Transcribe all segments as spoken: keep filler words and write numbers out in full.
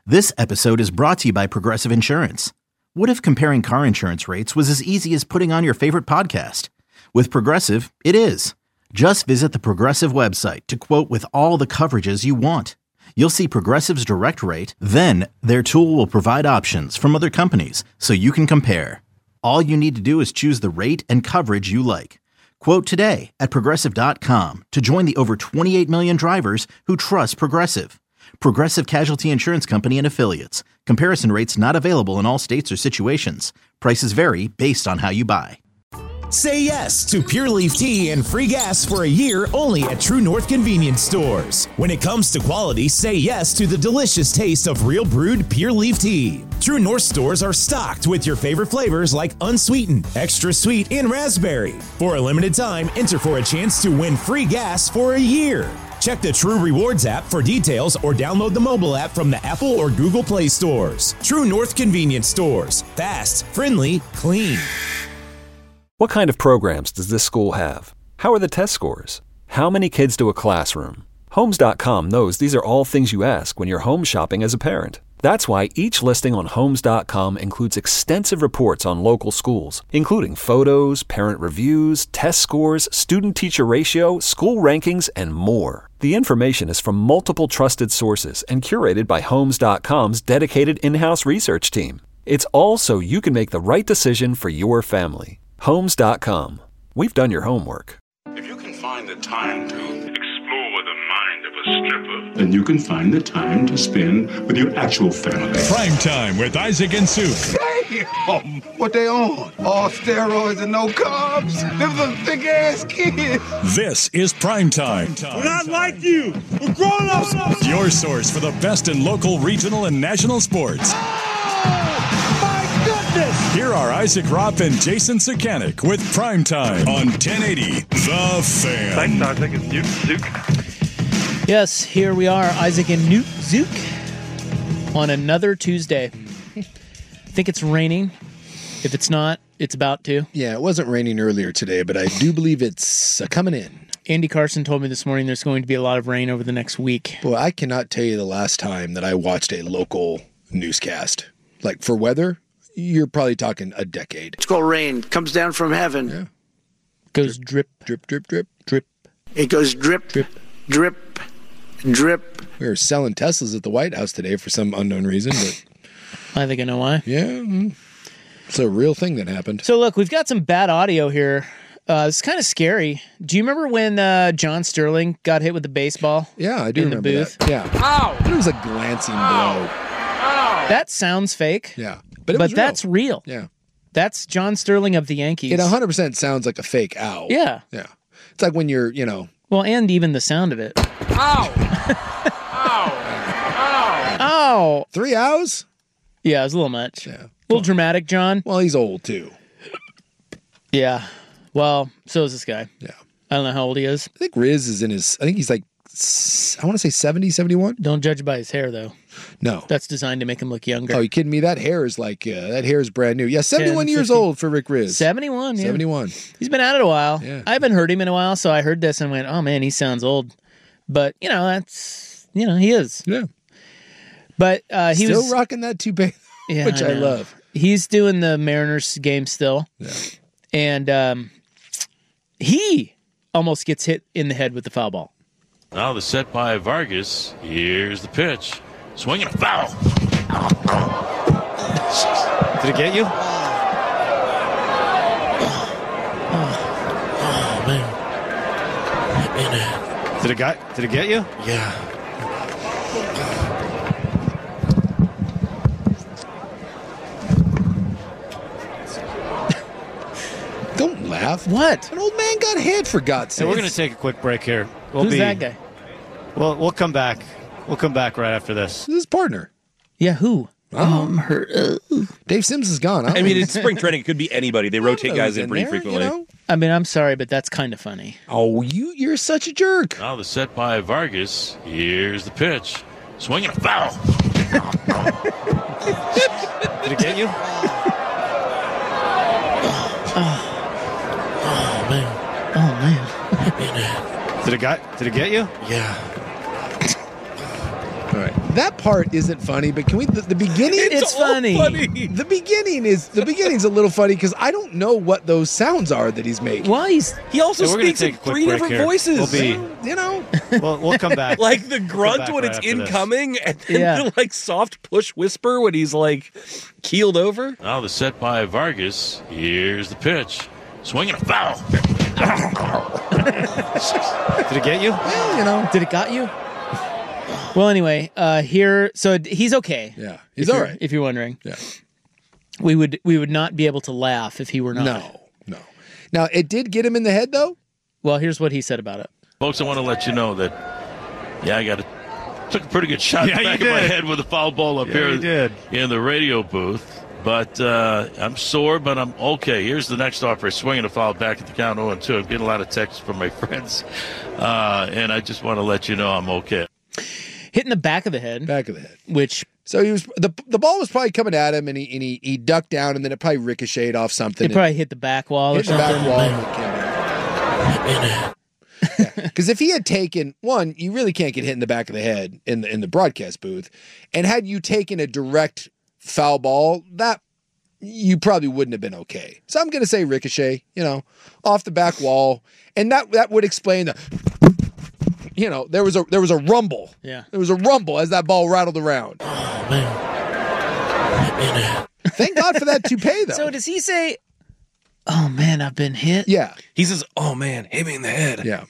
This episode is brought to you by Progressive Insurance. What if comparing car insurance rates was as easy as putting on your favorite podcast? With Progressive, it is. Just visit the Progressive website to quote with all the coverages you want. You'll see Progressive's direct rate, then their tool will provide options from other companies so you can compare. All you need to do is choose the rate and coverage you like. Quote today at Progressive dot com to join the over twenty-eight million drivers who trust Progressive. Progressive Casualty Insurance Company and Affiliates. Comparison rates not available in all states or situations. Prices vary based on how you buy. Say yes to Pure Leaf Tea and free gas for a year only at True North Convenience Stores. When it comes to quality, say yes to the delicious taste of real brewed Pure Leaf Tea. True North stores are stocked with your favorite flavors like unsweetened, extra sweet, and raspberry. For a limited time, enter for a chance to win free gas for a year. Check the True Rewards app for details or download the mobile app from the Apple or Google Play stores. True North Convenience Stores. Fast, friendly, clean. What kind of programs does this school have? How are the test scores? How many kids do a classroom? Homes dot com knows these are all things you ask when you're home shopping as a parent. That's why each listing on Homes dot com includes extensive reports on local schools, including photos, parent reviews, test scores, student-teacher ratio, school rankings, and more. The information is from multiple trusted sources and curated by Homes dot com's dedicated in-house research team. It's all so you can make the right decision for your family. Homes dot com. We've done your homework. If you can find the time to explore the mind of a stripper, then you can find the time to spend with your actual family. Prime Time with Isaac and Suk. Damn! What they on? All steroids and no carbs? Them some thick-ass kids. This is Prime Time. We're not like you. We're grown-ups. Your source for the best in local, regional, and national sports. Here are Isaac Ropp and Jason Sakanik with Prime Time on ten eighty The Fan. Thanks, Isaac and Newt Zook. Yes, here we are, Isaac and Newt Zook, on another Tuesday. I think it's raining. If it's not, it's about to. Yeah, it wasn't raining earlier today, but I do believe it's uh, coming in. Andy Carson told me this morning there's going to be a lot of rain over the next week. Well, I cannot tell you the last time that I watched a local newscast. Like, for weather, you're probably talking a decade. It's called rain. Comes down from heaven. Yeah. Goes drip, drip, drip, drip, drip. It goes drip, drip, drip, drip. We were selling Teslas at the White House today for some unknown reason, but I think I know why. Yeah, it's a real thing that happened. So look, we've got some bad audio here. Uh, it's kind of scary. Do you remember when uh, John Sterling got hit with the baseball? Yeah, I do in remember the booth? that. Yeah. Ow! It was a glancing Ow! blow. Ow! That sounds fake. Yeah. But, it but was real. that's real. Yeah. That's John Sterling of the Yankees. It one hundred percent sounds like a fake ow. Yeah. Yeah. It's like when you're, you know. Well, and even the sound of it. Ow! Ow! Ow! Ow! Three ows? Yeah, it was a little much. Yeah. A little dramatic, John. Well, he's old, too. Yeah. Well, so is this guy. Yeah. I don't know how old he is. I think Riz is in his, I think he's like, I want to say seventy, seventy-one. Don't judge by his hair, though. No. That's designed to make him look younger. Oh, you kidding me? That hair is like, uh, that hair is brand new. Yeah, seventy-one years fifty old for Rick Riz. seventy-one, yeah. seventy-one. He's been at it a while. Yeah. I haven't heard him in a while, so I heard this and went, oh, man, he sounds old. But, you know, that's, you know, he is. Yeah. But uh, he still was... rocking that toupee, yeah, which I, I love. He's doing the Mariners game still. Yeah. And um, he almost gets hit in the head with the foul ball. Now the set by Vargas. Here's the pitch. Swinging a foul. Did it get you? Oh, man. Hit me in the head. Did it got? Did it get you? Yeah. Don't laugh. What? An old man got hit, for God's sake. Hey, we're going to take a quick break here. We'll Who's be, that guy? Well, we'll come back. We'll come back right after this. This is his partner. Yeah, who? Um, her, uh, Dave Sims is gone. I, I mean, it's spring training. It could be anybody. They rotate guys in, in pretty there, frequently. You know? I mean, I'm sorry, but that's kind of funny. Oh, you, you're such a jerk. Now the set by Vargas. Here's the pitch. Swinging a foul. Did it get you? Oh, oh man. Oh, man. Did it got? Did it get you? Yeah. All right. That part isn't funny, but can we? The, the beginning, it's, it's funny. funny. The beginning is the beginning's a little funny because I don't know what those sounds are that he's making. Well, he's he also Yeah, we're speaks gonna in take a quick three break different here. voices. We'll be, You know, we'll, we'll come back. like the grunt back when right it's after this. incoming, and then Yeah. the like soft push whisper when he's like keeled over. Now the set by Vargas. Here's the pitch. Swinging a foul. Did it get you? well, you know, Did it got you? Well, anyway, uh, here, so he's okay. yeah, he's if all you're- right. If you're wondering, Yeah, we would we would not be able to laugh if he were not. no, no. Now it did get him in the head though. Well, here's what he said about it. Folks, I want to let you know that, yeah, I got a, took a pretty good shot Yeah, you back of my did. head with a foul ball up Yeah, here you did. in the radio booth. But uh, I'm sore, but I'm okay. Here's the next offer. Swinging a foul back at the count oh and two. I'm getting a lot of texts from my friends. Uh, and I just want to let you know I'm okay. Hitting the back of the head, Back of the head. which So he was the the ball was probably coming at him, and he and he, he ducked down, and then it probably ricocheted off something. it probably hit the back wall or hit the something. back wall. And it came back. Because if he had taken one, you really can't get hit in the back of the head in the in the broadcast booth. And had you taken a direct foul ball, that you probably wouldn't have been okay. So I'm going to say ricochet, you know, off the back wall, and that that would explain the. You know, there was a there was a rumble. Yeah. There was a rumble as that ball rattled around. Oh, man. Thank God for that toupee, though. So does he say, "Oh man, I've been hit"? Yeah. He says, "Oh man, hit me in the head." Yeah.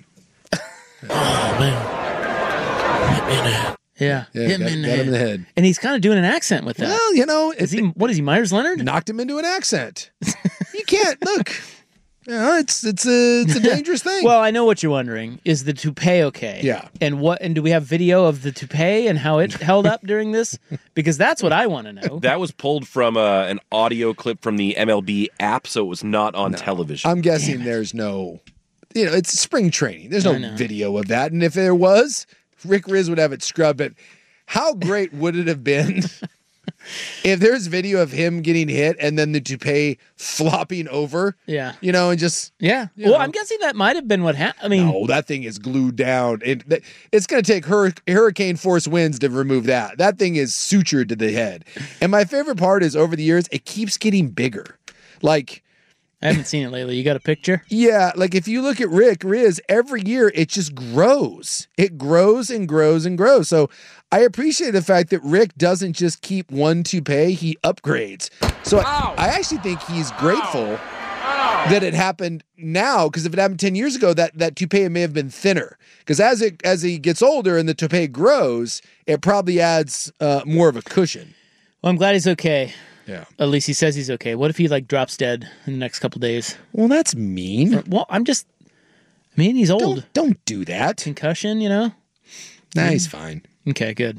Oh, man. Hit me in the head. Yeah, Yeah, hit got- him in the got head. him in the head. And he's kind of doing an accent with that. Well, you know, is he? What is he? Myers Leonard? knocked him into an accent. You can't look. You know, it's it's a it's a dangerous thing. Well, I know what you're wondering. Is the toupee okay? Yeah. And what? And do we have video of the toupee and how it held up during this? Because that's what I want to know. That was pulled from uh, an audio clip from the M L B app, so it was not on television. I'm guessing there's no, you know, it's spring training. There's I no know. video of that, and if there was, Rick Riz would have it scrubbed. But how great would it have been if there's video of him getting hit and then the toupee flopping over? Yeah. You know, and just Yeah. You Well, know. I'm guessing that might have been what happened. I mean, no, that thing is glued down. It, that- it's going to take hur- hurricane force winds to remove that. That thing is sutured to the head. And my favorite part is over the years, it keeps getting bigger. Like, I haven't seen it lately. You got a picture? yeah, like if you look at Rick Riz, every year it just grows. It grows and grows and grows. So I appreciate the fact that Rick doesn't just keep one toupee, he upgrades. So I, I actually think he's grateful that it happened now, because if it happened ten years ago, that, that toupee may have been thinner. Because as it as he gets older and the toupee grows, it probably adds uh, more of a cushion. Well, I'm glad he's okay. Yeah. At least he says he's okay. What if he like drops dead in the next couple days? Well, that's mean. Well, I'm just. I mean, he's old. Don't, don't do that. Concussion, you know. Nah, he's fine. Okay, good.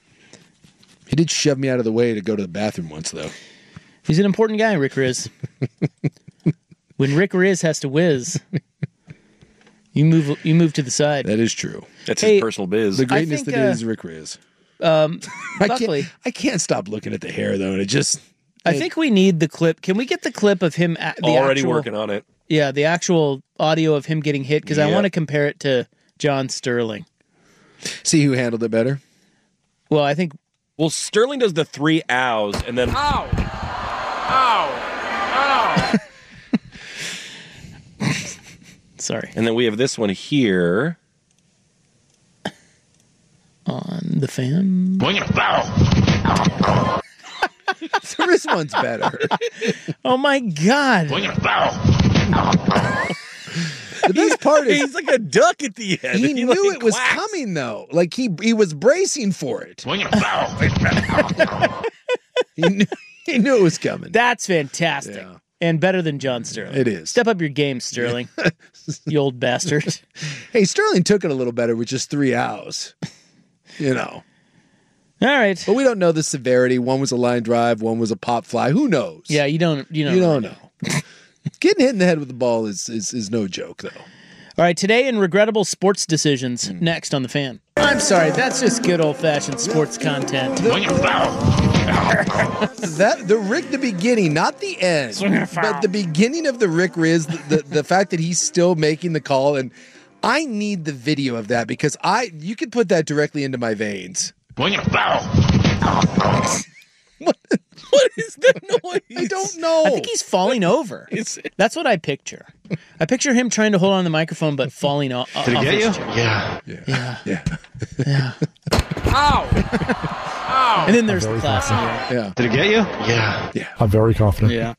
He did shove me out of the way to go to the bathroom once, though. He's an important guy, Rick Riz. When Rick Riz has to whiz, you move. You move to the side. That is true. That's Hey, his personal biz. The greatness think, that uh, is Rick Riz. Um, I luckily, can't, I can't stop looking at the hair, though, and it just... I think we need the clip. Can we get the clip of him? At, the Already actual, working on it. Yeah, the actual audio of him getting hit, because I Yeah. want to compare it to John Sterling. See who handled it better? Well, I think Well, Sterling does the three ows, and then Ow! Ow! Ow! sorry and then we have this one here. on the fan. Swinging a foul. The wrist one's better. Oh my God! Swinging a foul. The best part is He's like a duck at the end. he knew like it was quacks. coming, though. Like, he he was bracing for it. Swinging a foul. He knew, he knew it was coming. That's fantastic. Yeah. And better than John Sterling. It is. Step up your game, Sterling. You old bastard. Hey, Sterling took it a little better with just three ows. You know. All right. But we don't know the severity. One was a line drive. One was a pop fly. Who knows? Yeah, you don't. You don't. You really don't know. Getting hit in the head with the ball is is, is no joke, though. All right, today in regrettable sports decisions. Hmm. Next on the fan. I'm sorry, that's just good old fashioned sports content. Swinging a foul. That the Rick, the beginning, not the end, Swinging a foul. but the beginning of the Rick Riz, the, the the fact that he's still making the call, and I need the video of that because I you could put that directly into my veins. Swing and a foul. What, what is the noise? I don't know. I think he's falling over. That's what I picture. I picture him trying to hold on the microphone, but falling off. Did it get you? Yeah. Yeah. Yeah. Yeah. Yeah. Ow! Ow! And then there's the classic. Yeah. Did it get you? Yeah. Yeah. I'm very confident. Yeah.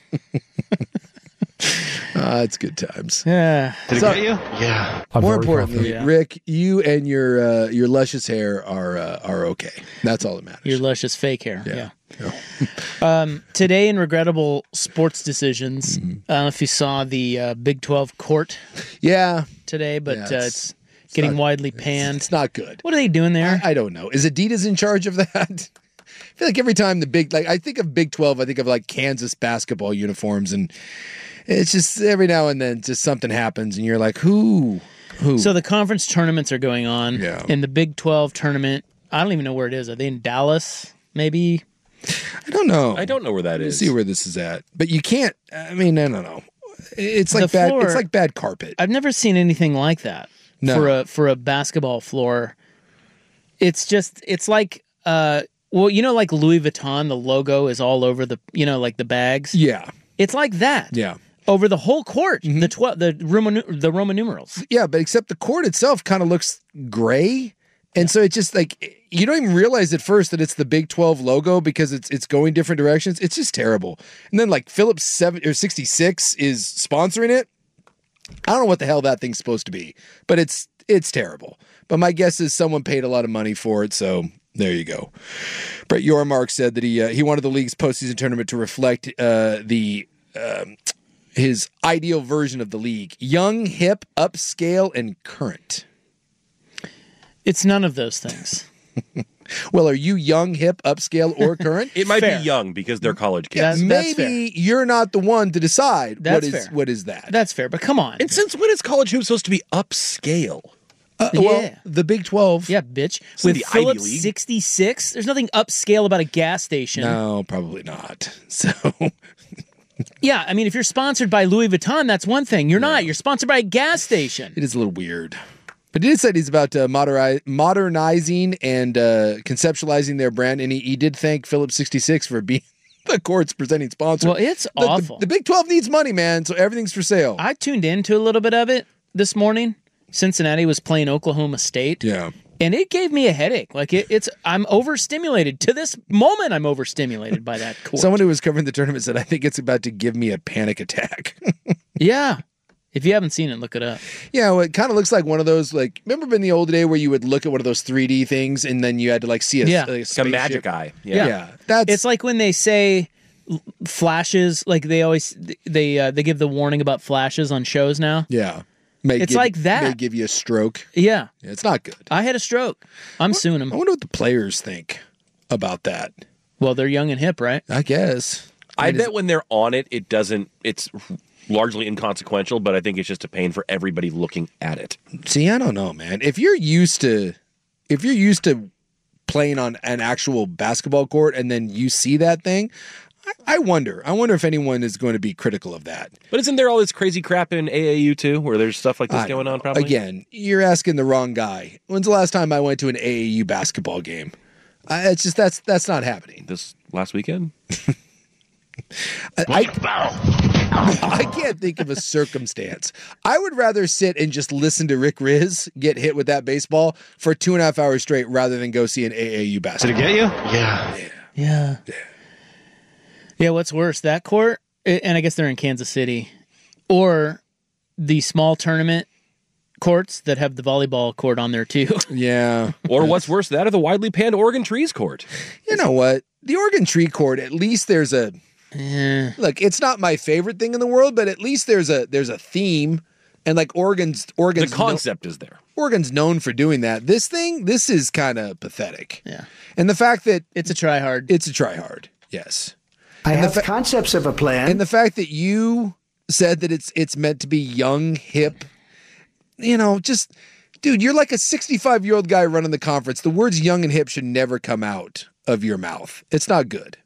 Uh, it's good times. Yeah. Did it So- get you? Yeah. I'm More very importantly, confident. Yeah. Rick, you and your uh, your luscious hair are uh, are okay. That's all that matters. Your luscious fake hair. Yeah. Yeah. Um, today in regrettable sports decisions, Mm-hmm. I don't know if you saw the uh, Big twelve court yeah, today, but Yeah, uh, it's- it's, getting not- widely panned. it's not good. What are they doing there? I, I don't know. Is Adidas in charge of that? I feel like every time the big, like I think of Big twelve, I think of like Kansas basketball uniforms, and it's just every now and then just something happens, and you're like, who, who? So the conference tournaments are going on. Yeah. In the Big twelve tournament, I don't even know where it is. Are they in Dallas? Maybe. I don't know. I don't know where that We'll is. see where this is at, but you can't. I mean, I don't know. It's like The bad. floor- It's like bad carpet. I've never seen anything like that No. for a for a basketball floor. It's just it's like uh well, you know, like Louis Vuitton, the logo is all over the you know like the bags. Yeah, It's like that. yeah, Over the whole court, Mm-hmm. the twelve, the Roman, the Roman numerals. yeah. But except the court itself kind of looks gray, and so it's just like you don't even realize at first that it's the Big twelve logo because it's it's going different directions. It's just terrible. And then like Phillips seven or sixty-six is sponsoring it. I don't know what the hell that thing's supposed to be, but it's it's terrible. But my guess is someone paid a lot of money for it, so there you go. Brett Yormark said that he uh, he wanted the league's postseason tournament to reflect uh, the um, his ideal version of the league: young, hip, upscale, and current. It's none of those things. Well, are you young, hip, upscale, or current? It might Fair. be young because they're college kids. That's- that's Maybe you're not the one to decide what That's is fair. what is that. That's fair, but come on. And since when is college hoops supposed to be upscale? Uh, well, Yeah. the Big twelve. Yeah, bitch. So With the Ivy Phillips League? sixty-six, there's nothing upscale about a gas station. No, probably not. So Yeah, I mean, if you're sponsored by Louis Vuitton, that's one thing. You're not. You're sponsored by a gas station. it is a little weird. But he did say he's about uh, moderni- modernizing and uh, conceptualizing their brand, and he, he did thank Phillips sixty-six for being the court's presenting sponsor. Well, it's The- the- awful. The, Big twelve needs money, man, so everything's for sale. I tuned into a little bit of it this morning. Cincinnati was playing Oklahoma State. Yeah. And it gave me a headache. Like it, it's, I'm overstimulated. To this moment, I'm overstimulated by that court. Someone who was covering the tournament said, I think it's about to give me a panic attack. Yeah. If you haven't seen it, look it up. Yeah, well, it kind of looks like one of those, like, remember in the old day where you would look at one of those three D things and then you had to, like, see a, Yeah. a, Like a spaceship? magic eye. Yeah. Yeah. That's It's like when they say l- flashes, like they always, they uh, they give the warning about flashes on shows now. yeah. May It's give- like that. May give you a stroke. Yeah. Yeah, it's not good. I had a stroke. I'm suing I them. wonder what the players think about that. Well, they're young and hip, right? I guess. I mean, is- bet when they're on it, it doesn't, it's largely inconsequential, but I think it's just a pain for everybody looking at it. See, I don't know, man. If you're used to, if you're used to playing on an actual basketball court and then you see that thing, I, I wonder. I wonder if anyone is going to be critical of that. But isn't there all this crazy crap in A A U too, where there's stuff like this I don't going on know. probably? Again, you're asking the wrong guy. When's the last time I went to an A A U basketball game? I, it's just that's that's not happening. This last weekend? I, I, I can't think of a circumstance. I would rather sit and just listen to Rick Riz get hit with that baseball for two and a half hours straight rather than go see an A A U Did it basketball. get you? Yeah. Yeah. Yeah, what's worse, that court, and I guess they're in Kansas City, or the small tournament courts that have the volleyball court on there too. Yeah. Or what's worse, that or the widely panned Oregon Trees court? You know what? The Oregon Tree Court, at least there's a Eh. look, it's not my favorite thing in the world, but at least there's a there's a theme. And like Oregon's Oregon's The concept is there. Oregon's known for doing that. This thing, this is kind of pathetic. Yeah. And the fact that It's a try hard. it's a try hard. Yes. I And the have fa- concepts of a plan. And the fact that you said that it's it's meant to be young, hip, you know, just dude, you're like a sixty-five-year-old guy running the conference. The words young and hip should never come out of your mouth. It's not good.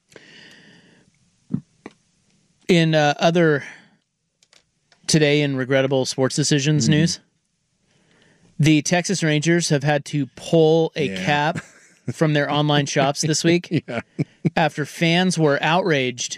In uh, other today in regrettable sports decisions Mm-hmm. news, the Texas Rangers have had to pull a Yeah. cap from their online shops this week yeah. after fans were outraged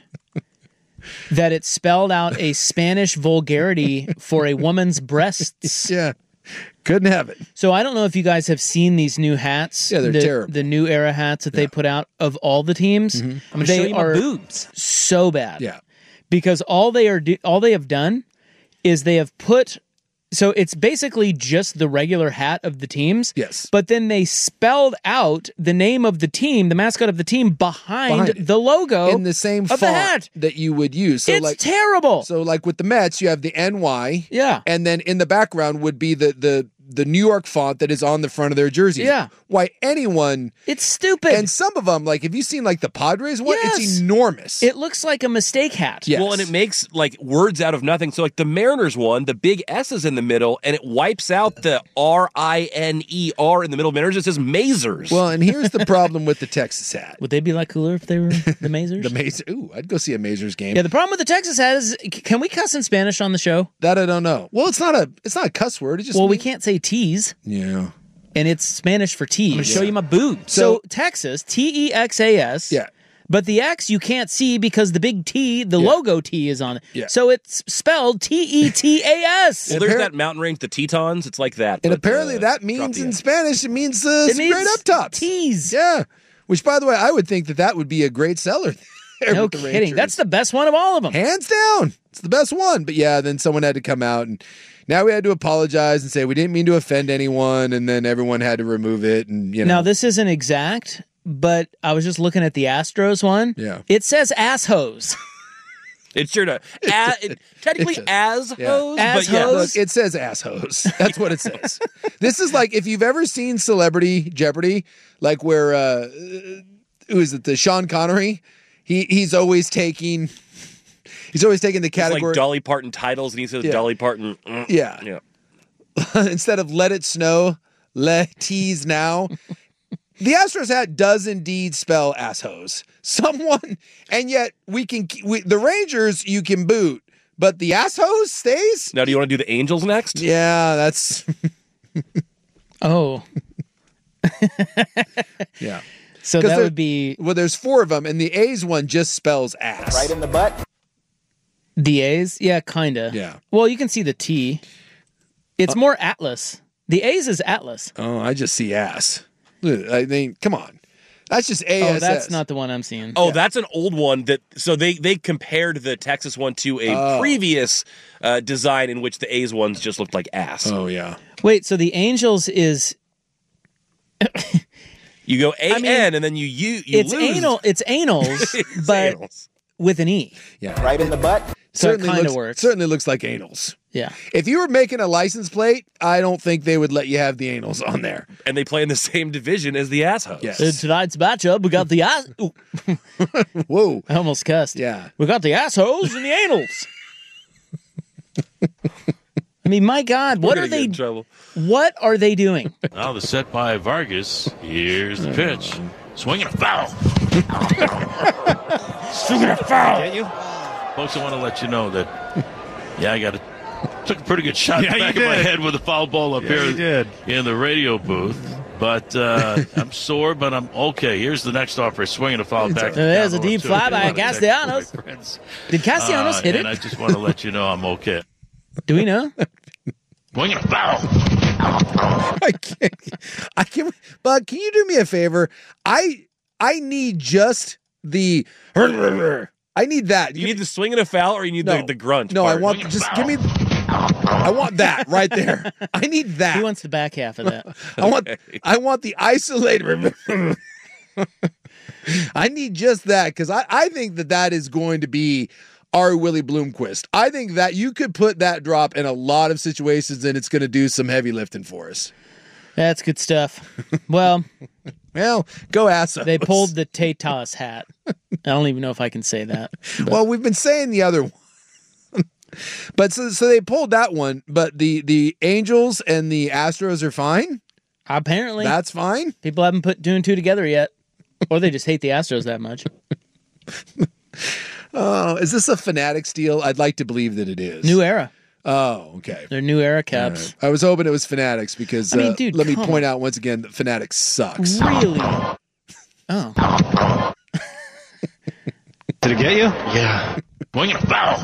that it spelled out a Spanish vulgarity for a woman's breasts. Yeah. Couldn't have it. So I don't know if you guys have seen these new hats. Yeah, they're the, terrible. The new era hats that they put out of all the teams. Mm-hmm. I'm gonna they show you my are boobs. so bad. Yeah. Because all they are do- all they have done is they have put so it's basically just the regular hat of the teams. Yes. But then they spelled out the name of the team, the mascot of the team behind, Behind it. the logo In the same of font the hat. that you would use. So It's like terrible. So like with the Mets, you have the N Y. Yeah. And then in the background would be the the the New York font that is on the front of their jerseys. Yeah. Why anyone It's stupid. and some of them, like have you seen like the Padres one? Yes. It's enormous. It looks like a mistake hat. Yes. Well, and it makes like words out of nothing. So like the Mariners one, the big S is in the middle, and it wipes out the R I N E R in the middle of Mariners. It says Mazers. Well, and here's the problem with the Texas hat. Would they be like cooler if they were the Mazers? The Mazers. Ooh, I'd go see a Mazers game. Yeah, the problem with the Texas hat is, c- can we cuss in Spanish on the show? That I don't know. Well, it's not a it's not a cuss word. It just Well, we means- can't say tease, Yeah. and it's Spanish for tease. I'm gonna show you my boobs. So, Texas, T E X A S. Yeah. But the X you can't see because the big T, the Yeah. logo T is on it. Yeah. So it's spelled T E T A S. well, there's appar- that mountain range, the Tetons. It's like that. And but, apparently uh, that drop means the in N. Spanish it means uh, It straight means up tops. tease. Yeah. Which by the way, I would think that that would be a great seller. there No with the kidding. Rangers. That's the best one of all of them. Hands down. It's the best one. But yeah, then someone had to come out and now we had to apologize and say we didn't mean to offend anyone, and then everyone had to remove it. And you know, Now, this isn't exact, but I was just looking at the Astros one. Yeah. It says asshose. It's sure to a, it, technically It as Yeah. hose, As but yeah. hose? look, it says assholes. That's what it says. This is like if you've ever seen Celebrity Jeopardy, like where uh, who is it? The Sean Connery. He he's always taking. He's always taking the It's category. like Dolly Parton titles, and he says Yeah. Dolly Parton. mm, Yeah. yeah. Instead of let it snow, let tease now. The Astros hat does indeed spell asshose. Someone, and yet we can, we, the Rangers you can boot, but the asshose stays? Now, do you want to do the Angels next? Yeah, that's, Oh. yeah. So 'Cause that there- would be Well, there's four of them, and the A's one just spells ass. Right in the butt. the A's? Yeah, kind of. Yeah. Well, you can see the T. It's more Atlas. The A's is Atlas. Oh, I just see ass. Look, I mean, come on. That's just A S S. Oh, that's not the one I'm seeing. Oh, that's an old one. That so they they compared the Texas one to a Oh. previous uh, design in which the A's ones just looked like ass. Oh, yeah. Wait, so the Angels is You go A N I mean, and then you you you it's lose. anal. It's anals, It's but anals. with an E. Yeah. Right in the butt. So it Certainly kind of looks, works. certainly looks like anals. Yeah. If you were making a license plate, I don't think they would let you have the anals on there. And they play in the same division as the assholes. Yes. In tonight's matchup, we got the ass. Ooh, Whoa. I almost cussed. Yeah. We got the assholes and the anals. I mean, my God, We're what gonna are get they? in trouble. What are they doing? Now the set by Vargas. Here's the pitch. Swinging a foul. Swinging a foul. Get you? Folks, I want to let you know that, yeah, I got a, took a pretty good shot Yeah, in the back you of my did. head with a foul ball up Yeah, here you did. in the radio booth. But uh, I'm sore, but I'm okay. Here's the next offer. Swinging a foul back. to There's the a deep two. fly by Get a lot of text from my Castellanos. friends. Did Castellanos Uh, hit And I it? just want to let you know I'm okay. Do we know? Swinging a foul. I can't. I can. Bud, can you do me a favor? I I need just the. I need that. You need the swing and a foul, or you need No. the, the grunt. No, I part? want just give me. I want that right there. I need He that. wants the back half of that. I want. I want the isolated. I need just that because I I think that that is going to be our Willie Bloomquist. I think that you could put that drop in a lot of situations and it's going to do some heavy lifting for us. That's good stuff. Well, Well, go ass us. they pulled the Tatas hat. I don't even know if I can say that. but- Well, we've been saying the other one. But so, so they pulled that one, but the the Angels and the Astros are fine. apparently, That's fine. people haven't put two and two together yet, or they just hate the Astros that much. Oh, is this a Fanatic steal? I'd like to believe that it is. New era. Oh, okay. They're New Era caps. Right. I was hoping it was Fanatics because I mean, uh, dude, let me come point on. out once again that Fanatics sucks. Really? Oh. Did it get you? Yeah. When you foul.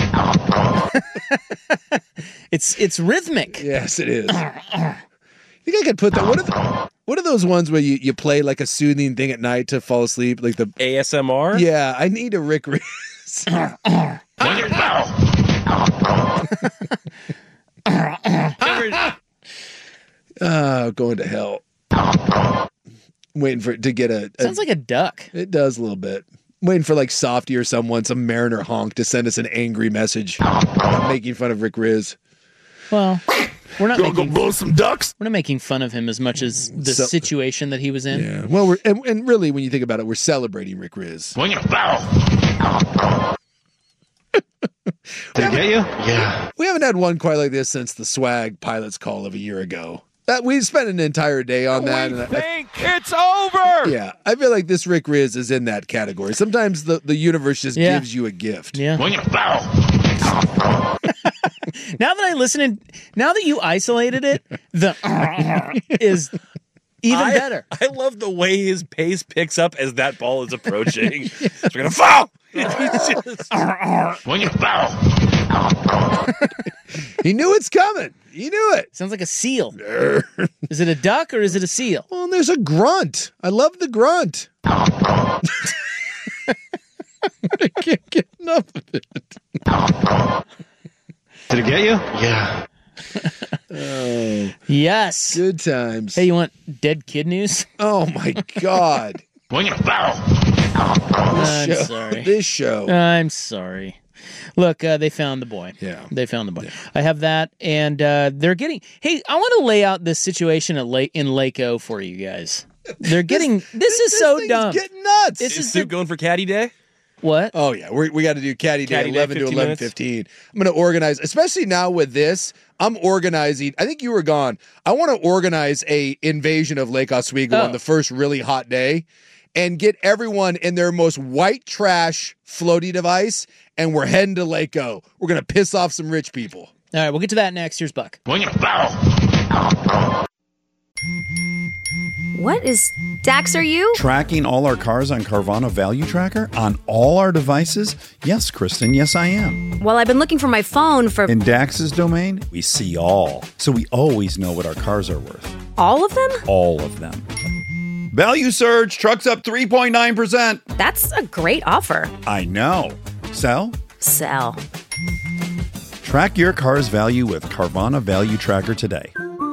It's it's rhythmic. Yes, it is. I think I could put that. What are the, what are those ones where you, you play like a soothing thing at night to fall asleep? Like the A S M R? Yeah, I need a Rick Riz. When you foul. Oh, going to hell. Waiting for it to get a, a. Sounds like a duck. It does a little bit. Waiting for like Softy or someone, some Mariner honk, to send us an angry message making fun of Rick Riz. Well, we're not Gonna making go blow some ducks. We're not making fun of him as much as the So- situation that he was in. Yeah. Well, we're and, and really, when you think about it, we're celebrating Rick Riz. When you foul. Did it get you? Yeah. We haven't had one quite like this since the Swag Pilots call of a year ago. That we spent an entire day on that. And I, think it's over. yeah, I feel like this Rick Riz is in that category. Sometimes the, the universe just Yeah. gives you a gift. Yeah. When you foul. Now that I listened, now that you isolated it, the is even I, better. I love the way his pace picks up as that ball is approaching. So we're gonna foul. He's just- When you foul. He knew it's coming. He knew it. Sounds like a seal. Is it a duck or is it a seal? Well, there's a grunt. I love the grunt. I can't get enough of it. Did it get you? Yeah. Oh, Yes. good times. Hey, you want dead kid news? Oh my God. When you foul. This I'm show. sorry. This show. I'm sorry. Look, uh, they found the boy. Yeah. They found the boy. I have that, and uh, they're getting. Hey, I want to lay out this situation at Lake in Lake-O for you guys. They're getting. This, this is so thing's dumb. Getting nuts. This is is Sue the, going for Caddy Day? what? Oh yeah, We're, we got to do Caddy Day, Caddy Day, eleven to fifteen eleven minutes. fifteen. I'm going to organize, especially now with this. I'm organizing. I think you were gone. I want to organize a invasion of Lake Oswego Oh. on the first really hot day, and get everyone in their most white trash floaty device, and we're heading to Lake-O. We're going to piss off some rich people. All right, we'll get to that next. Here's Buck. When you foul. What is Dax, are you? Tracking all our cars on Carvana Value Tracker on all our devices? Yes, Kristen, yes, I am. Well, I've been looking for my phone for In Dax's domain, we see all, so we always know what our cars are worth. all of them. All of them. Value surge, trucks up three point nine percent. That's a great offer. I know. Sell? Sell. Track your car's value with Carvana Value Tracker today.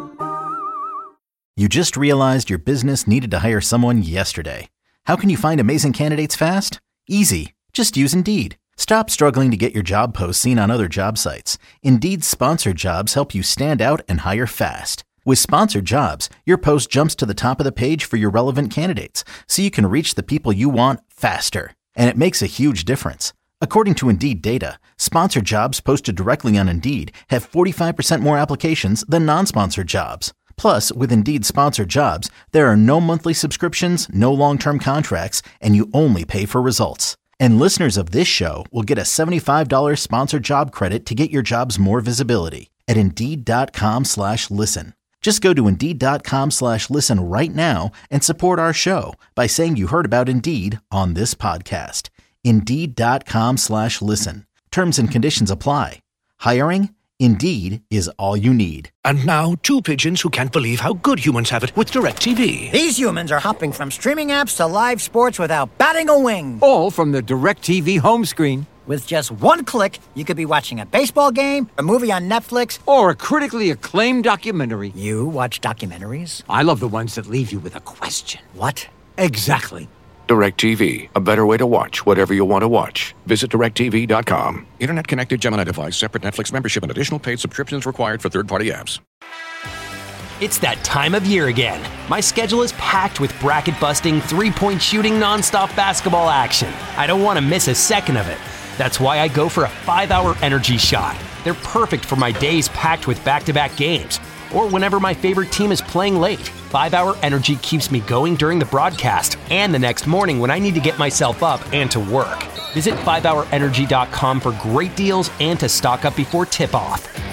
You just realized your business needed to hire someone yesterday. How can you find amazing candidates fast? Easy. Just use Indeed. Stop struggling to get your job posts seen on other job sites. Indeed's sponsored jobs help you stand out and hire fast. With sponsored jobs, your post jumps to the top of the page for your relevant candidates, so you can reach the people you want faster. And it makes a huge difference. According to Indeed data, sponsored jobs posted directly on Indeed have forty-five percent more applications than non-sponsored jobs. Plus, with Indeed sponsored jobs, there are no monthly subscriptions, no long-term contracts, and you only pay for results. And listeners of this show will get a seventy-five dollars sponsored job credit to get your jobs more visibility at Indeed.com slash listen. Just go to Indeed.com slash listen right now and support our show by saying you heard about Indeed on this podcast. Indeed.com slash listen. Terms and conditions apply. Hiring? Indeed is all you need. And now, two pigeons who can't believe how good humans have it with DirecTV. These humans are hopping from streaming apps to live sports without batting a wing. All from the DirecTV home screen. With just one click, you could be watching a baseball game, a movie on Netflix, or a critically acclaimed documentary. You watch documentaries? I love the ones that leave you with a question. What? Exactly. DirecTV, a better way to watch whatever you want to watch. Visit direct T V dot com. Internet connected Gemini device, separate Netflix membership, and additional paid subscriptions required for third-party apps. It's that time of year again. My schedule is packed with bracket-busting, three-point shooting, nonstop basketball action. I don't want to miss a second of it. That's why I go for a five-hour energy shot. They're perfect for my days packed with back-to-back games, or whenever my favorite team is playing late. five-hour energy keeps me going during the broadcast and the next morning when I need to get myself up and to work. Visit five hour energy dot com for great deals and to stock up before tip-off.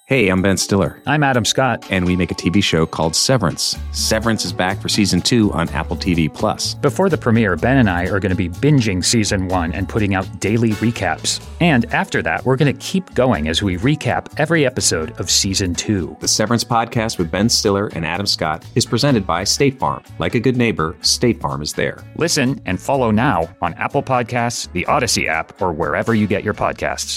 Hey, I'm Ben Stiller. I'm Adam Scott. And we make a T V show called Severance. Severance is back for season two on Apple T V Plus. Before the premiere, Ben and I are going to be binging season one and putting out daily recaps. And after that, we're going to keep going as we recap every episode of season two. The Severance podcast with Ben Stiller and Adam Scott is presented by State Farm. Like a good neighbor, State Farm is there. Listen and follow now on Apple Podcasts, the Odyssey app, or wherever you get your podcasts.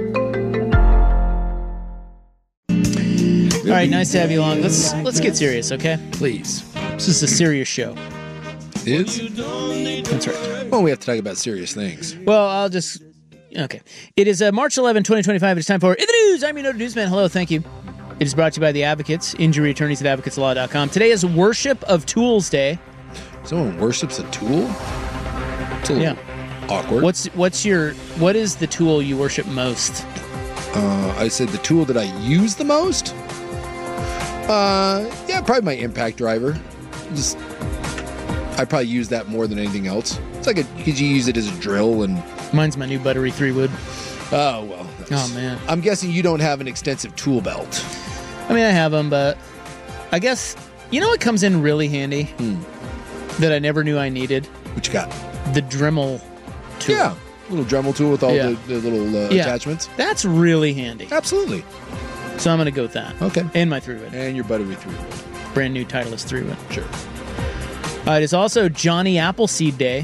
All right, nice to have you along. Let's let's get serious, okay? Please. This is a serious show. Is? That's right. Well, we have to talk about serious things. Well, I'll just... Okay. It is uh, March eleventh, twenty twenty-five. It's time for In the News. I'm your noted newsman. Hello, thank you. It is brought to you by the Advocates, injury attorneys at advocates law dot com. Today is Worship of Tools Day. Someone worships a tool? It's a little yeah. awkward. What's what's your what is the tool you worship most? Uh, I said the tool that I use the most? Uh, yeah, probably my impact driver. Just, I probably use that more than anything else. It's like a, because you use it as a drill and. Mine's my new buttery three wood. Oh well. Oh man. I'm guessing you don't have an extensive tool belt. I mean, I have them, but I guess you know what comes in really handy hmm. that I never knew I needed. What you got? The Dremel tool. Yeah, little Dremel tool with all Yeah. the, the little uh, Yeah. attachments. That's really handy. Absolutely. So I'm going to go with that. Okay. And my three wood. And your buttery three wood. Brand new Titleist three wood. Sure. Uh, it is also Johnny Appleseed Day.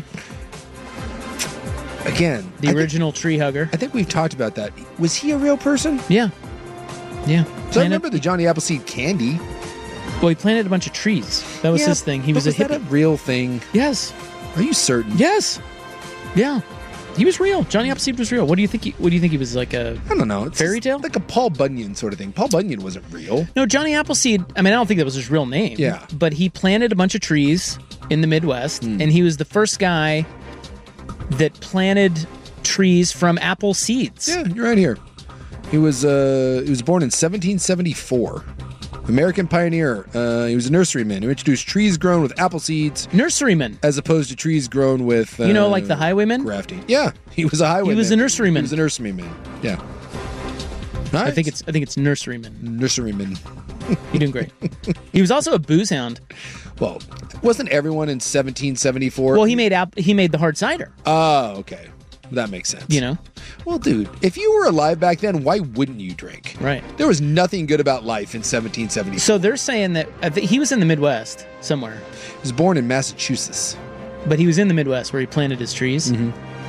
Again, the I original think, tree hugger. I think we've talked about that. Was he a real person? Yeah. Yeah. So I remember the Johnny Appleseed candy. Well, he planted a bunch of trees. That was Yeah, his thing. He but was, was a hippie. that a real thing? Yes. Are you certain? Yes. Yeah. He was real. Johnny Appleseed was real. What do you think? He, what do you think he was like a? I don't know. It's fairy tale, like a Paul Bunyan sort of thing. Paul Bunyan wasn't real. No, Johnny Appleseed. I mean, I don't think that was his real name. Yeah. But he planted a bunch of trees in the Midwest, Hmm. and he was the first guy that planted trees from apple seeds. Yeah, you're right here. He was uh, he was born in seventeen seventy-four. American pioneer. Uh, he was a nurseryman who introduced trees grown with apple seeds. Nurseryman, as opposed to trees grown with uh, you know, like the highwayman. Grafting. Yeah, he was a highwayman. He was a nurseryman. He was a nurseryman. Yeah. Nice. I think it's I think it's nurseryman. Nurseryman. You're doing great. He was also a booze hound. Well, wasn't everyone in seventeen seventy-four? Well, he made app- he made the hard cider. Oh, okay. That makes sense. You know? Well, dude, if you were alive back then, why wouldn't you drink? Right. There was nothing good about life in seventeen seventy-four. So they're saying that I think he was in the Midwest somewhere. He was born in Massachusetts. But he was in the Midwest where he planted his trees. Mm-hmm.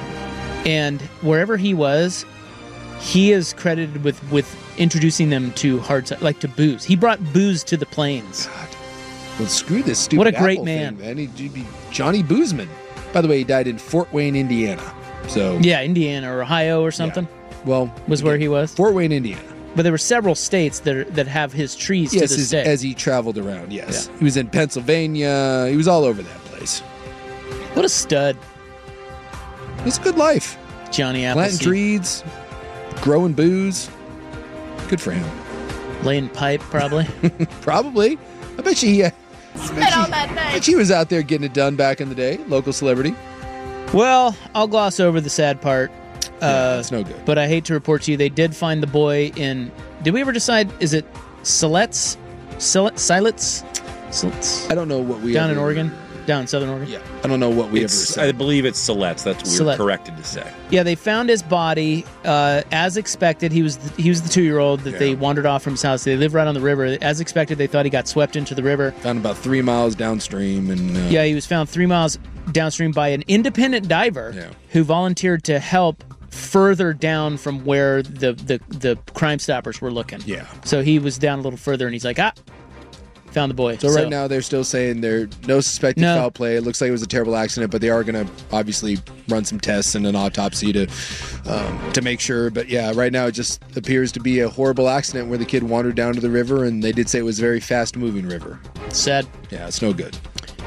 And wherever he was, he is credited with, with introducing them to hard cider, like to booze. He brought booze to the plains. God. Well, screw this stupid What a great Apple man. thing, man. He'd be Johnny Boozman. By the way, he died in Fort Wayne, Indiana. So Yeah, Indiana or Ohio or something. Yeah. Well, was where he was. Fort Wayne, Indiana. But there were several states that are, that have his trees Yes, to this as, day. as he traveled around. Yes, Yeah. he was in Pennsylvania. He was all over that place. What a stud. It's a good life. Johnny Appleseed. Planting trees, growing booze. Good for him. Laying pipe, probably. Probably. I bet you he. I Spit on that bet thing. he was out there getting it done back in the day. Local celebrity. Well, I'll gloss over the sad part. Uh, it's no good. But I hate to report to you, they did find the boy in. Did we ever decide? Is it Siletz? Silet? Silets? Silets? I don't know what we down ever, in Oregon, down in southern Oregon. Yeah, I don't know what we It's, ever I said. believe it's Siletz. That's what we Silet. were corrected to say. Yeah, they found his body uh, as expected. He was the, he was the two year old that Yeah. they wandered off from his house. They live right on the river. As expected, they thought he got swept into the river. Found about three miles downstream, and uh, Yeah, he was found three miles downstream by an independent diver Yeah. who volunteered to help further down from where the, the, the Crime Stoppers were looking. Yeah. So he was down a little further, and he's like, ah, found the boy. So right now they're still saying there no suspected No. foul play. It looks like it was a terrible accident, but they are going to obviously run some tests and an autopsy to um, to make sure. But yeah, right now it just appears to be a horrible accident where the kid wandered down to the river, and they did say it was a very fast moving river. Sad. Yeah, it's no good.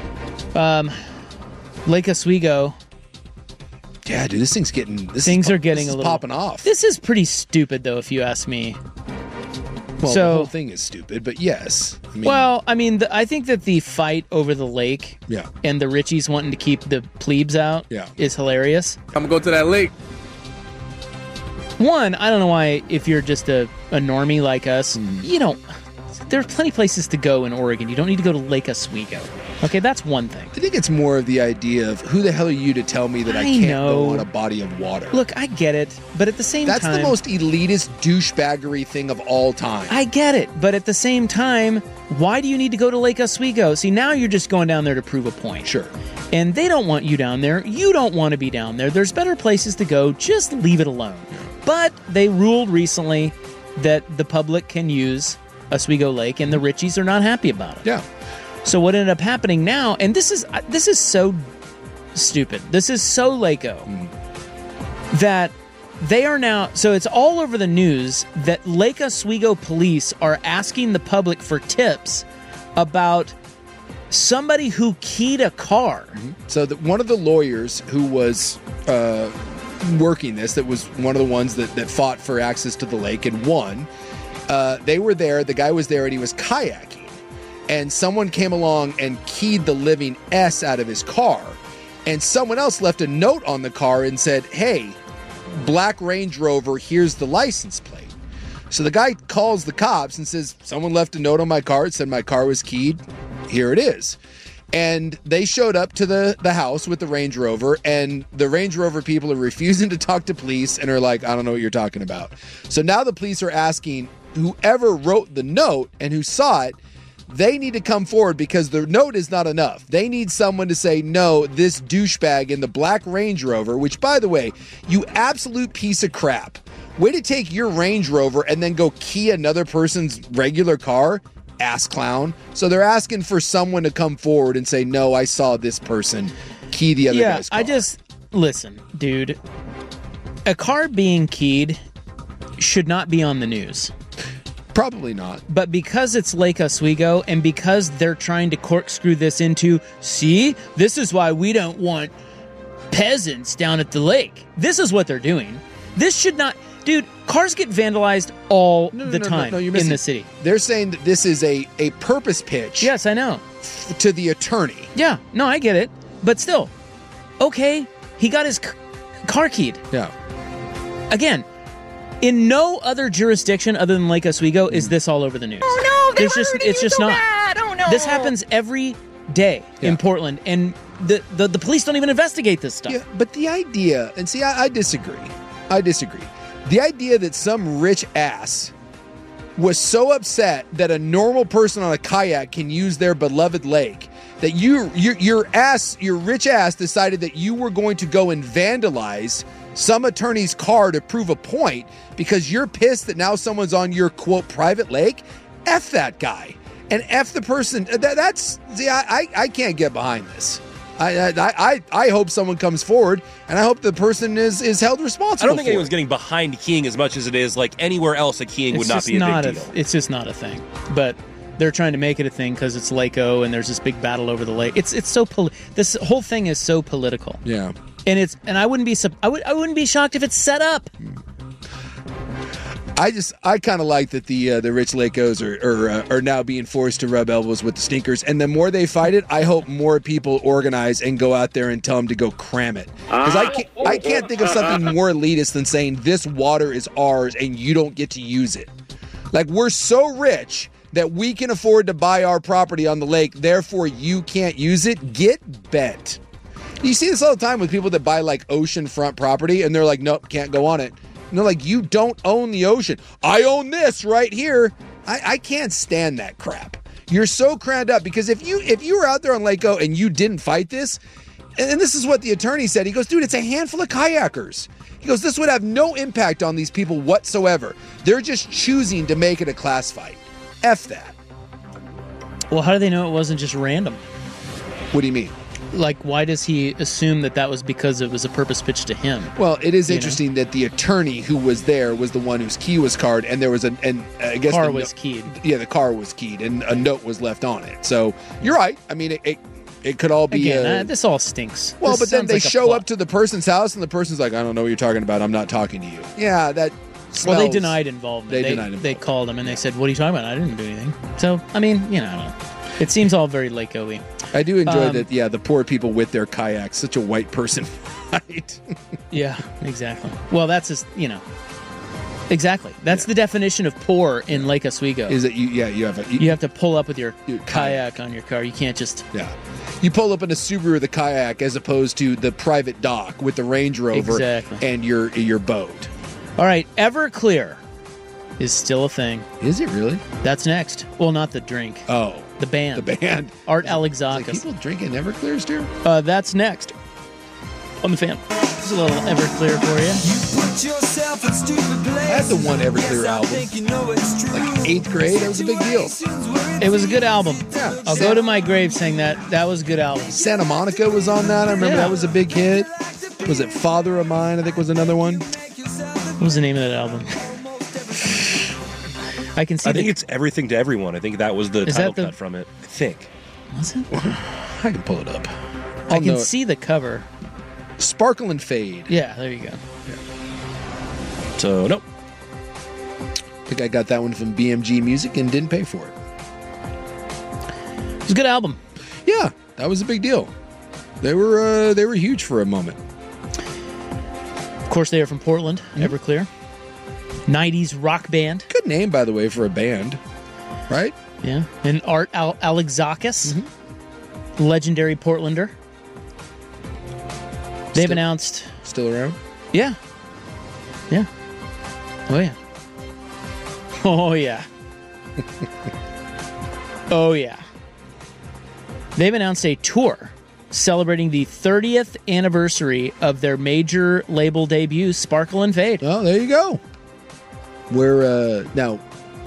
Um, Lake Oswego. Yeah, dude, this thing's getting this Things is, are getting this a is little popping off. This is pretty stupid, though, if you ask me. Well, so, the whole thing is stupid, but yes. I mean, well, I mean, the, I think that the fight over the lake Yeah. and the Richies wanting to keep the plebes out Yeah. is hilarious. I'm gonna go to that lake. One, I don't know why, if you're just a, a normie like us, mm. you don't... There are plenty of places to go in Oregon. You don't need to go to Lake Oswego. Okay, that's one thing. I think it's more of the idea of who the hell are you to tell me that I, I can't know. go on a body of water? Look, I get it, but at the same that's time... That's the most elitist douchebaggery thing of all time. I get it, but at the same time, why do you need to go to Lake Oswego? See, now you're just going down there to prove a point. Sure. And they don't want you down there. You don't want to be down there. There's better places to go. Just leave it alone. Yeah. But they ruled recently that the public can use Oswego Lake, and the Richies are not happy about it. Yeah. So what ended up happening now, and this is this is so stupid. This is so Lake-O mm. that they are now. So it's all over the news that Lake Oswego police are asking the public for tips about somebody who keyed a car. Mm-hmm. So the, one of the lawyers who was uh, working this, that was one of the ones that, that fought for access to the lake and won. Uh, they were there. The guy was there, and he was kayaking. And someone came along and keyed the living S out of his car. And someone else left a note on the car and said, hey, black Range Rover, here's the license plate. So the guy calls the cops and says, someone left a note on my car. It said my car was keyed. Here it is. And they showed up to the, the house with the Range Rover, and the Range Rover people are refusing to talk to police and are like, I don't know what you're talking about. So now the police are asking whoever wrote the note and who saw it, they need to come forward, because the note is not enough. They need someone to say, no, this douchebag in the black Range Rover, which, by the way, you absolute piece of crap. Way to take your Range Rover and then go key another person's regular car, ass clown. So they're asking for someone to come forward and say, no, I saw this person key the other yeah, guy's car. I just, listen, dude, a car being keyed should not be on the news. Probably not. But because it's Lake Oswego, and because they're trying to corkscrew this into, see, this is why we don't want peasants down at the lake. This is what they're doing. This should not... Dude, cars get vandalized all no, no, the no, time no, no, in the city. They're saying that this is a, a purpose pitch. Yes, I know. F- to the attorney. Yeah, no, I get it. But still, okay, he got his c- car keyed. Yeah. Again, in no other jurisdiction other than Lake Oswego is this all over the news. Oh no, they There's just it's just so not. Bad. Oh no. This happens every day yeah. in Portland, and the, the the police don't even investigate this stuff. Yeah, but the idea, and see, I, I disagree. I disagree. The idea that some rich ass was so upset that a normal person on a kayak can use their beloved lake, that you your your ass, your rich ass decided that you were going to go and vandalize some attorney's car to prove a point because you're pissed that now someone's on your, quote, private lake. F that guy. And F the person. That, that's, see, I, I, I can't get behind this. I, I I I hope someone comes forward, and I hope the person is, is held responsible. I don't think for anyone's it. getting behind keying as much as it is like anywhere else. A keying it's would not be a not big a, deal. It's just not a thing. But they're trying to make it a thing because it's Lake-O, and there's this big battle over the lake. It's it's so poli- this whole thing is so political. Yeah. And it's and I wouldn't be I would I wouldn't be shocked if it's set up. I just I kind of like that the uh, the rich Lake-Os are are, uh, are now being forced to rub elbows with the stinkers, and the more they fight it, I hope more people organize and go out there and tell them to go cram it. Because I can't I can't think of something more elitist than saying this water is ours and you don't get to use it. Like, we're so rich that we can afford to buy our property on the lake, therefore you can't use it. Get bent. You see this all the time with people that buy like oceanfront property, and they're like, nope, can't go on it. And they're like, you don't own the ocean. I own this right here. I, I can't stand that crap. You're so crammed up, because if you if you were out there on Lake-O and you didn't fight this, and, and this is what the attorney said, he goes, dude, it's a handful of kayakers. He goes, this would have no impact on these people whatsoever. They're just choosing to make it a class fight. F that. Well, how do they know it wasn't just random? What do you mean? Like, why does he assume that that was because it was a purpose pitch to him? Well, it is you interesting know? that the attorney who was there was the one whose key was carded, and there was an, and uh, I guess car the was no- keyed. Yeah, the car was keyed, and a note was left on it. So you're right. I mean, it it, it could all be. Again, uh, uh, this all stinks. well, This but then sounds they like a show plot. up to the person's house, and the person's like, "I don't know what you're talking about. I'm not talking to you." Yeah, that. Well, they smells- denied involvement. They They, denied they involvement. called him and they said, "What are you talking about? I didn't do anything." So, I mean, you know, I don't know. It seems all very Lake-O-y. I do enjoy Um, that. Yeah, the poor people with their kayaks. Such a white person fight. Yeah, exactly. Well, that's just, you know, Exactly. That's the definition of pour in Lake Oswego. Is that you? Yeah, you have a, you, you have to pull up with your, your kayak, kayak on your car. You can't just yeah. You pull up in a Subaru with a kayak as opposed to the private dock with the Range Rover exactly. and your your boat. All right, Everclear is still a thing. Is it really? That's next. Well, not the drink. Oh, the band. The band. Art Alexakis. Like people drinking Everclear still? Uh, that's next on the fan. Just a little Everclear for you. I had the one Everclear album. Like eighth grade, that was a big deal. It was a good album. Yeah. I'll San- go to my grave saying that. That was a good album. Santa Monica was on that. I remember yeah. that was a big hit. Was it Father of Mine, I think was another one? What was the name of that album? I can see I think the- it's Everything to Everyone. I think that was the Is title that the- cut from it. I think. Was it? I can pull it up. I I'll can know see it. the cover. Sparkle and Fade. Yeah, there you go. Yeah. So, nope. I think I got that one from B M G Music and didn't pay for it. It was a good album. Yeah, that was a big deal. They were uh, they were huge for a moment. Of course, they are from Portland, mm-hmm. Everclear. nineties rock band. Good name, by the way, for a band, right? Yeah. And Art Al- Alexakis, mm-hmm. legendary Portlander. They've still, announced... Still around? Yeah. Yeah. Oh, yeah. Oh, yeah. Oh, yeah. They've announced a tour celebrating the thirtieth anniversary of their major label debut, Sparkle and Fade. Oh, there you go. Where, uh, now,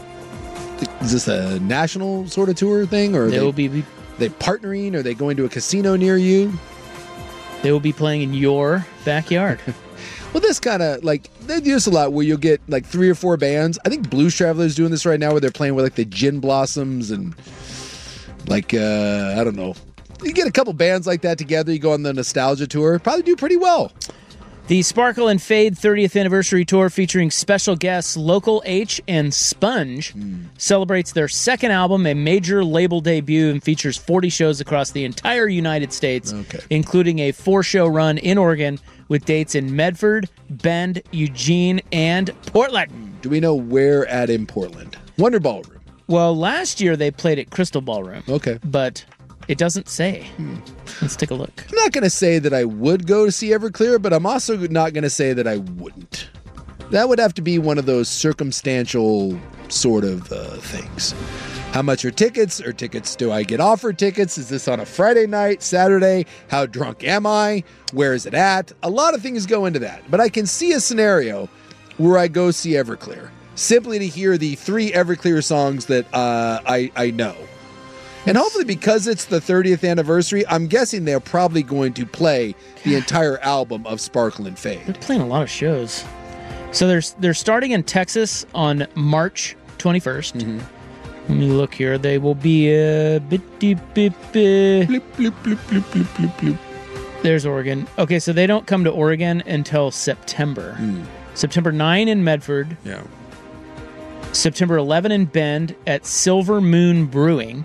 is this a national sort of tour thing? Or are they, they will be, be they partnering? Are they going to a casino near you? They will be playing in your backyard. Well, this kind of, like, they do this a lot where you'll get, like, three or four bands. I think Blues Traveler's doing this right now where they're playing with, like, the Gin Blossoms and, like, uh, I don't know. You get a couple bands like that together, you go on the nostalgia tour, probably do pretty well. The Sparkle and Fade thirtieth Anniversary Tour featuring special guests Local H and Sponge mm. celebrates their second album, a major label debut, and features forty shows across the entire United States, okay. including a four-show run in Oregon with dates in Medford, Bend, Eugene, and Portland. Do we know where at in Portland? Wonder Ballroom. Well, last year they played at Crystal Ballroom. Okay. But it doesn't say. Hmm. Let's take a look. I'm not going to say that I would go to see Everclear, but I'm also not going to say that I wouldn't. That would have to be one of those circumstantial sort of uh, things. How much are tickets? Or tickets, do I get offered tickets? Is this on a Friday night, Saturday? How drunk am I? Where is it at? A lot of things go into that. But I can see a scenario where I go see Everclear, simply to hear the three Everclear songs that uh, I, I know. And hopefully because it's the thirtieth anniversary, I'm guessing they're probably going to play the entire album of Sparkle and Fade. They're playing a lot of shows. So they're, they're starting in Texas on March twenty-first. Mm-hmm. Let me look here. They will be a uh, bitty bip blip, blip, blip, blip, blip, blip, blip. There's Oregon. Okay, so they don't come to Oregon until September. Mm. September ninth in Medford. Yeah. September eleventh in Bend at Silver Moon Brewing.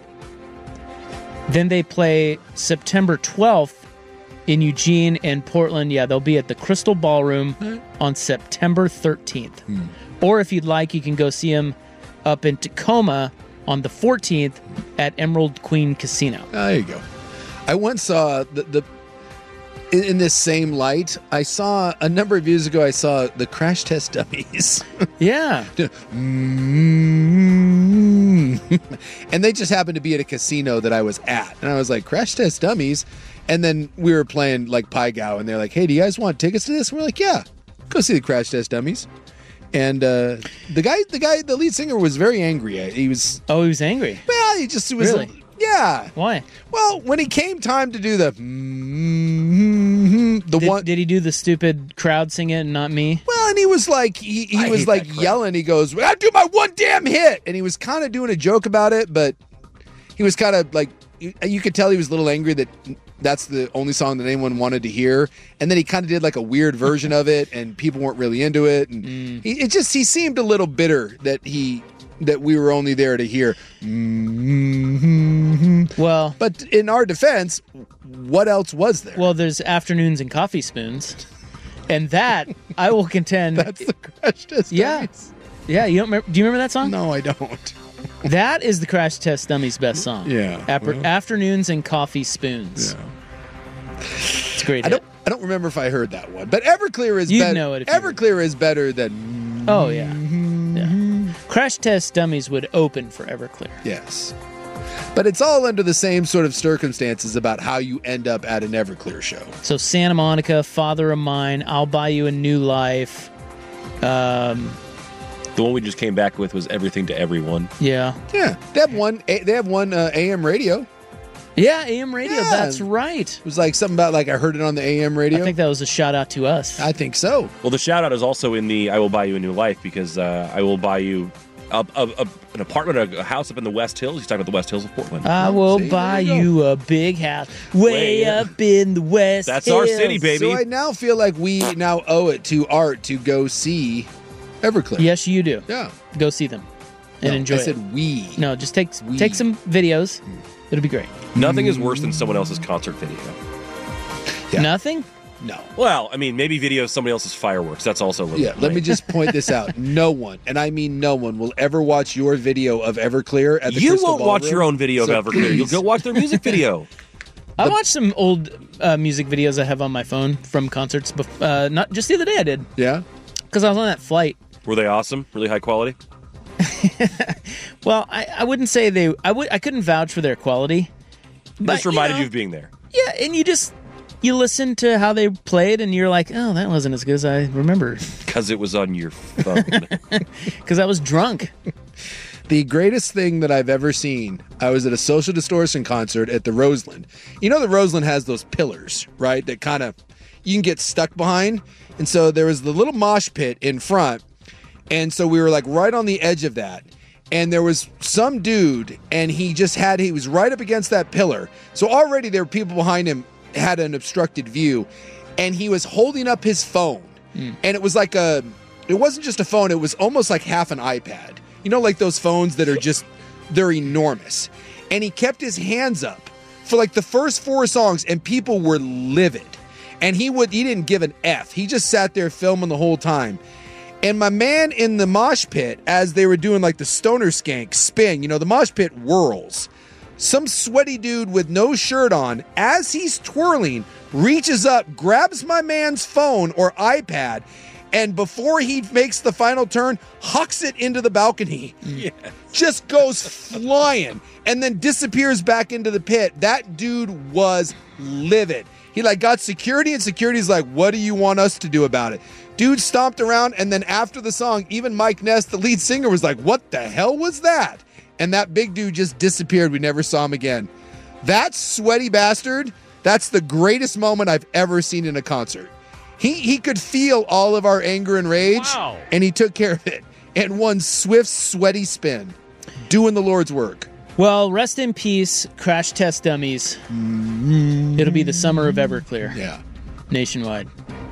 Then they play September twelfth in Eugene and Portland. Yeah, they'll be at the Crystal Ballroom mm. on September thirteenth. Mm. Or if you'd like, you can go see them up in Tacoma on the fourteenth at Emerald Queen Casino. Oh, there you go. I once saw the, the in, in this same light, I saw a number of years ago, I saw the Crash Test Dummies. Yeah. And they just happened to be at a casino that I was at. And I was like, Crash Test Dummies? And then we were playing like Pai Gow, and they're like, hey, do you guys want tickets to this? And we're like, yeah, go see the Crash Test Dummies. And uh, the guy, the guy, the lead singer was very angry. He was. Oh, he was angry? Well, he just was. Really? A, yeah. Why? Well, when it came time to do the. Mm-hmm, the did, one. Did he do the stupid crowd singing and not me? Well, and he was like, he, he I was like yelling. He goes, well, I do my one damn hit. And he was kind of doing a joke about it, but he was kind of like, you, you could tell he was a little angry that that's the only song that anyone wanted to hear. And then he kind of did like a weird version of it, and people weren't really into it. And mm. he, it just, he seemed a little bitter that he, that we were only there to hear. Mm-hmm. Well, but in our defense, what else was there? Well, there's Afternoons and Coffee Spoons. And that, I will contend. That's the Crash Test Yeah. Dummies. Yeah, you don't remember, do you remember that song? No, I don't. That is the Crash Test Dummies' best song. Yeah. After, well. Afternoons and Coffee Spoons. Yeah. It's a great I hit. don't I don't remember if I heard that one. But Everclear is You'd better. know it if you Everclear is better than Oh, yeah. yeah. Crash Test Dummies would open for Everclear. Yes. But it's all under the same sort of circumstances about how you end up at an Everclear show. So Santa Monica, Father of Mine, I'll Buy You a New Life. Um, The one we just came back with was Everything to Everyone. yeah. Yeah. They have one they have one uh, A M radio. Yeah, A M radio, Yeah. that's right. It was like something about like I heard it on the A M radio. I think that was a shout out to us. I think so. Well, the shout out is also in the I Will Buy You a New Life because uh, I will buy you a, a, a, an apartment, a, a house up in the West Hills. He's talking about the West Hills of Portland. I will See, buy there you you a big house way, Way up in the West That's our Hills. city, baby. So I now feel like we now owe it to Art to go see Everclear. Yes, you do. Yeah. Go see them and No, enjoy I it. said we. No, just take We. take some videos. It'll be great. Nothing is worse than someone else's concert video. Yeah. Nothing? No. Well, I mean, maybe video of somebody else's fireworks. That's also a little Yeah, bit let me lame. just point this out. No one, and I mean no one, will ever watch your video of Everclear at the You Crystal won't watch Ballroom. your own video So of Everclear. You'll please. go watch their music video. I watched some old uh, music videos I have on my phone from concerts. Bef- uh, not just the other day I did. Yeah? Because I was on that flight. Were they awesome? Really high quality? Well, I, I wouldn't say they. I would. I couldn't vouch for their quality. But, Just reminded you, you, know, of being there. Yeah, and you just you listen to how they played, and you're like, oh, that wasn't as good as I remembered. Because it was on your phone. Because I was drunk. The greatest thing that I've ever seen, I was at a Social Distortion concert at the Roseland. You know the Roseland has those pillars, right? That kind of, you can get stuck behind. And so there was the little mosh pit in front. And so we were like right on the edge of that. And there was some dude, and he just had, he was right up against that pillar. So already there were people behind him had an obstructed view. And he was holding up his phone. Mm. And it was like a, it wasn't just a phone, it was almost like half an iPad. You know, like those phones that are just, they're enormous. And he kept his hands up for like the first four songs, and people were livid. And he would, he didn't give an F. He just sat there filming the whole time. And my man in the mosh pit, as they were doing like the stoner skank spin, you know, the mosh pit whirls. Some sweaty dude with no shirt on, as he's twirling, reaches up, grabs my man's phone or iPad, and before he makes the final turn, hucks it into the balcony. Yes. Just goes flying and then disappears back into the pit. That dude was livid. He like got security, and security's like, what do you want us to do about it? Dude stomped around, and then after the song, even Mike Ness, the lead singer, was like, what the hell was that? And that big dude just disappeared. We never saw him again. That sweaty bastard, that's the greatest moment I've ever seen in a concert. He he could feel all of our anger and rage, Wow. and he took care of it. And one swift, sweaty spin, doing the Lord's work. Well, rest in peace, Crash Test Dummies. Mm-hmm. It'll be the summer of Everclear. Yeah. Nationwide.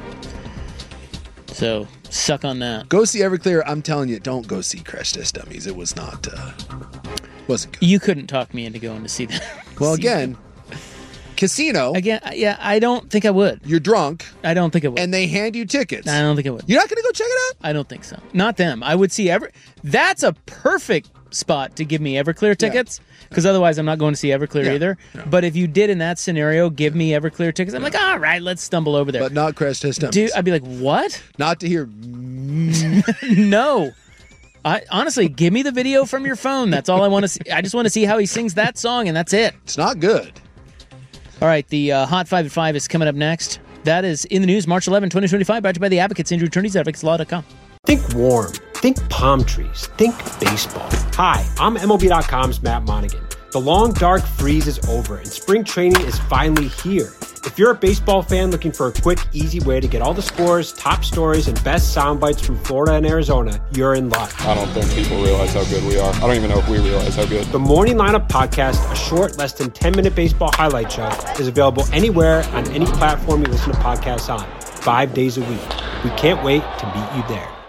So, suck on that. Go see Everclear. I'm telling you, don't go see Crash Test Dummies. It was not, uh, wasn't good. You couldn't talk me into going to see that. Well, see again, them. Casino. Again, yeah, I don't think I would. You're drunk. I don't think I would. And they hand you tickets. I don't think I would. You're not going to go check it out? I don't think so. Not them. I would see Ever. That's a perfect spot to give me Everclear tickets, because yeah. otherwise I'm not going to see Everclear yeah. either. Yeah. But if you did in that scenario, give me Everclear tickets, I'm yeah. like, all right, let's stumble over there. But not Crash Test Dummies. Dude, I'd be like, what? Not to hear. No. I honestly, give me the video from your phone. That's all I want to see. I just want to see how he sings that song, and that's it. It's not good. All right, the uh, Hot Five at Five is coming up next. That is in the news, March eleventh, twenty twenty-five, brought to you by the Advocates, injury attorneys at advocates law dot com. Think warm. Think palm trees. Think baseball. Hi, I'm M L B dot com's Matt Monaghan. The long, dark freeze is over, and spring training is finally here. If you're a baseball fan looking for a quick, easy way to get all the scores, top stories, and best sound bites from Florida and Arizona, you're in luck. I don't think people realize how good we are. I don't even know if we realize how good. The Morning Lineup Podcast, a short, less than ten-minute baseball highlight show, is available anywhere on any platform you listen to podcasts on, five days a week. We can't wait to meet you there.